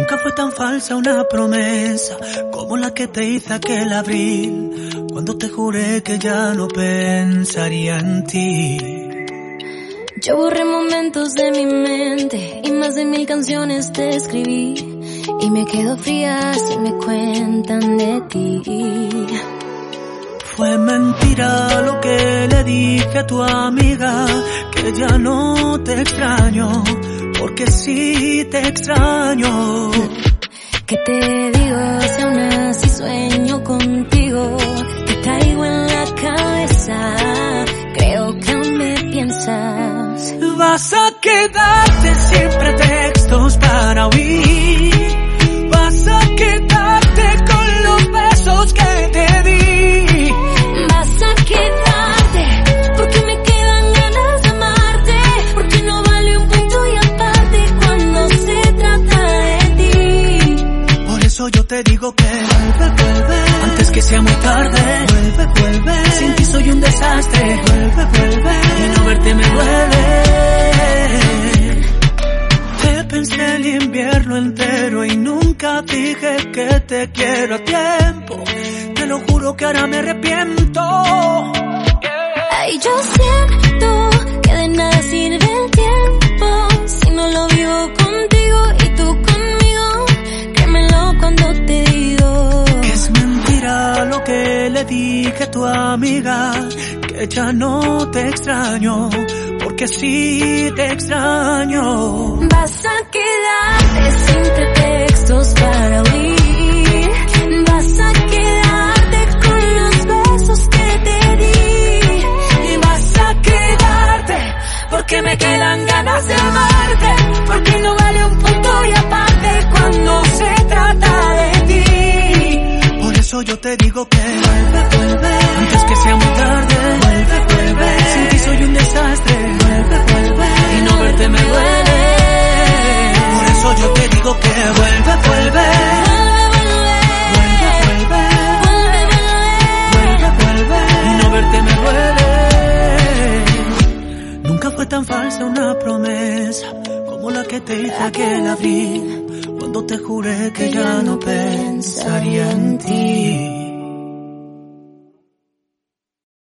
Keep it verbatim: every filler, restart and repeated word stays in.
Nunca fue tan falsa una promesa como la que te hice aquel abril, cuando te juré que ya no pensaría en ti. Yo borré momentos de mi mente y más de mil canciones te escribí, y me quedo fría si me cuentan de ti. Fue mentira lo que le dije a tu amiga, que ya no te extraño, porque sí te extraño. ¿Qué te digo si aún así sueño contigo? Te traigo en la cabeza, creo que aún me piensas. Vas a quedarte sin pretextos para huir, vas a quedarte con los besos que te di. Vas a quedarte porque me quedan ganas de amarte, porque no vale un punto y aparte cuando se trata de ti. Por eso yo te digo que vuelve, vuelve, antes que sea muy tarde. Vuelve, vuelve, sin ti soy un desastre. Vuelve, vuelve, y no verte me duele. Te pensé el invierno entero y nunca dije que te quiero a tiempo. Te lo juro que ahora me arrepiento. Ay, yo siento que de nada sirve el tiempo si no lo vivo contigo y tú conmigo. Créemelo cuando te digo que es mentira lo que le dije a tu amiga, que ya no te extraño, porque sí te extraño. Vas a quedarte sin pretextos para huir, vas a quedarte con los besos que te di, y vas a quedarte porque me quedan ganas de amarte, porque no vale un punto y aparte cuando se trata de ti. Por eso yo te digo que vuelve, vuelve, antes que sea muy tarde. Vuelve, vuelve, sin ti soy un desastre. Vuelve, vuelve, y no verte me duele. Por eso yo te digo que vuelve, vuelve. Vuelve, vuelve, vuelve, vuelve, y no verte me duele. Nunca fue tan falsa una promesa como la que te hice aquel abril, cuando te juré que ya no pensaría en ti.